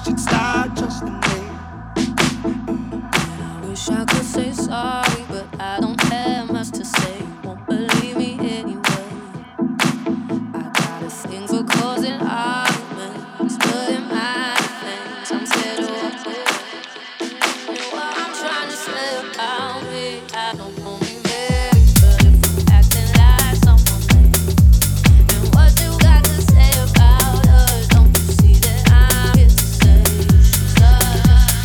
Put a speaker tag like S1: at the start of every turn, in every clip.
S1: should start trusting me.
S2: I wish I could say sorry, but I don't have much to say. Won't believe me anyway. I got a thing for causing arguments, but in my defense, I'm scared of what will. And what I'm trying to say about me, I don't know me very, but if I'm acting like someone else, and what you got to say about us, don't you see that I'm here to say she's us?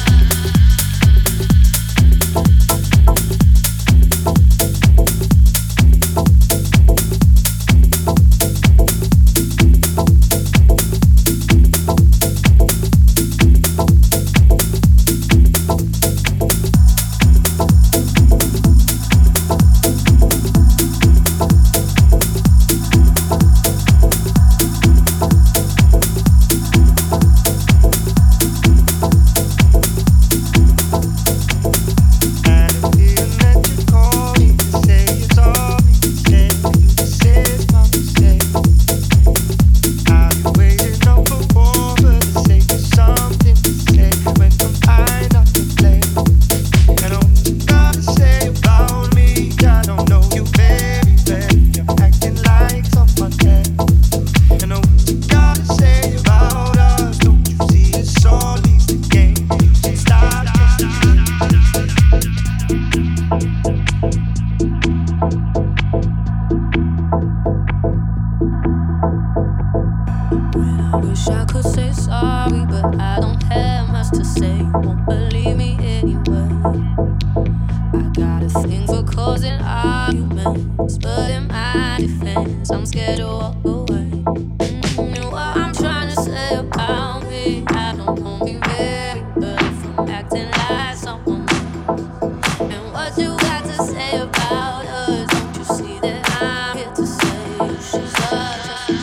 S2: I wish I could say sorry, but I don't have much to say. Won't believe me anyway. I got a thing for causing arguments, but in my defense, I'm scared to walk away. And what I'm trying to say about me, I don't know me very, but if I'm acting like someone else, and what you got to say about us, don't you see that I'm here to say she's us?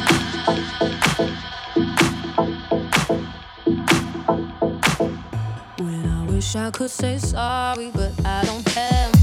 S2: Wish I could say sorry, but I don't have.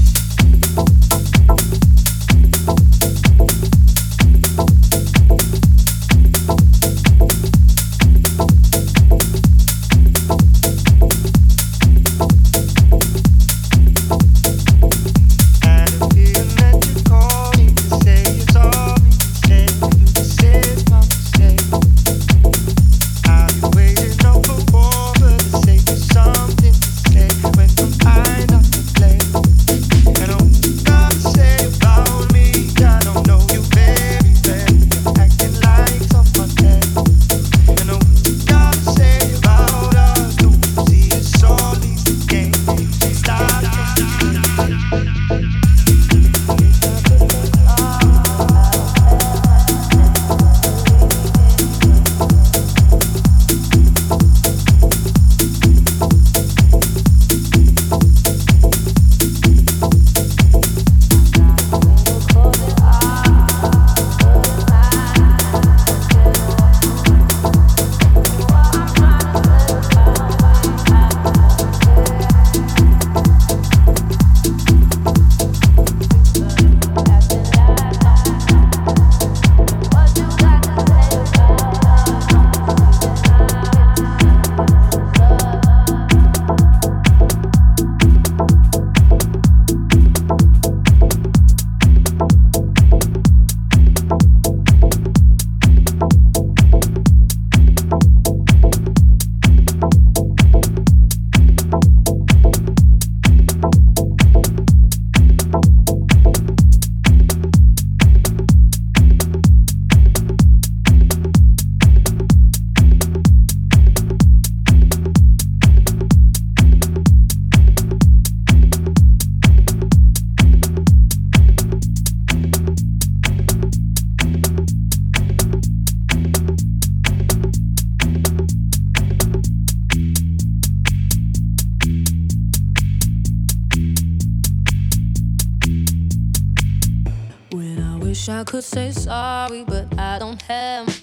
S2: Wish I could say sorry, but I don't have.